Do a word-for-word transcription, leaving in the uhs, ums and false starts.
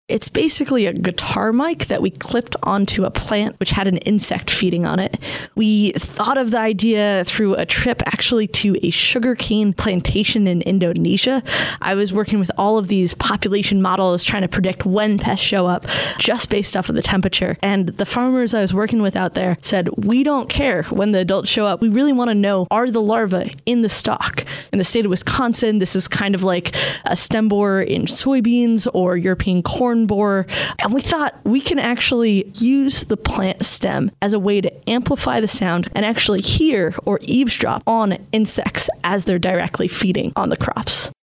It's basically a guitar mic that we clipped onto a plant which had an insect feeding on it. We thought of the idea through a trip actually to a sugarcane plantation in Indonesia. I was working with all of these population models trying to predict when pests show up just based off of the temperature. And the farmers I was working with out there said, we don't care when the adults show up. We really want to know, are the larvae in the stalk? In the state of Wisconsin, this is kind of like a stem borer in soybeans or European corn borer. And we thought we can actually use the plant stem as a way to amplify the sound and actually hear or eavesdrop on insects as they're directly feeding on the crops.